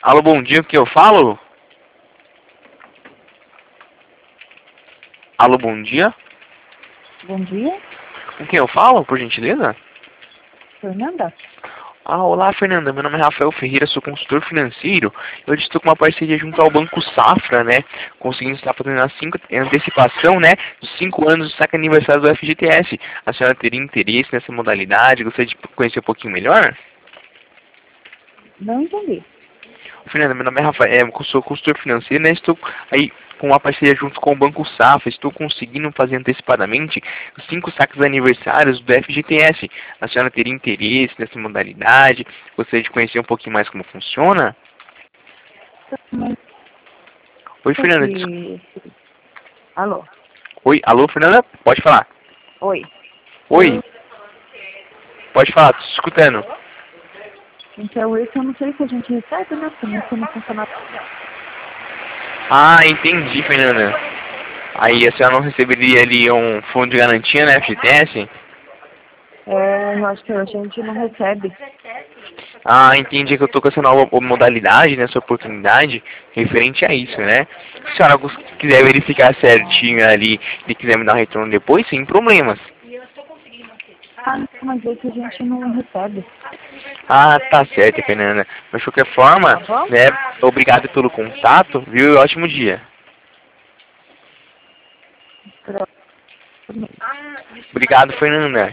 Alô, bom dia, com quem eu falo? Alô, bom dia. Bom dia, Com quem eu falo, por gentileza? Fernanda. Olá, Fernanda. Meu nome é Rafael Ferreira, sou consultor financeiro. Eu estou com uma parceria junto ao Banco Safra, né? Conseguindo estar fazendo antecipação, né? Dos 5 anos do saque aniversário do FGTS. A senhora teria interesse nessa modalidade? Gostaria de conhecer um pouquinho melhor? Não entendi. Fernanda, meu nome é Rafael, sou consultor financeiro, né? Estou aí com uma parceria junto com o Banco Safra. Estou conseguindo fazer antecipadamente os 5 saques aniversários do FGTS. A senhora teria interesse nessa modalidade? Gostaria de conhecer um pouquinho mais como funciona? Mas Oi, Fernanda. que... Alô? Oi, alô, Fernanda? Pode falar. Oi. Oi, pode falar, tô te escutando. Então, esse eu não sei se a gente recebe, né? Porque isso não funciona. Ah, entendi, Fernanda. Aí a senhora não receberia ali um fundo de garantia, né, FGTS? Eu acho que a gente não recebe. Ah, entendi que eu tô com essa nova modalidade, nessa oportunidade, referente a isso, né? Se a senhora quiser verificar certinho ali e quiser me dar um retorno depois, sem problemas. Ah, não, mas esse a gente não recebe. Ah, tá certo, Fernanda. Mas de qualquer forma, Tá bom? né, obrigado pelo contato, viu? E ótimo dia. Pronto. Obrigado, Fernanda.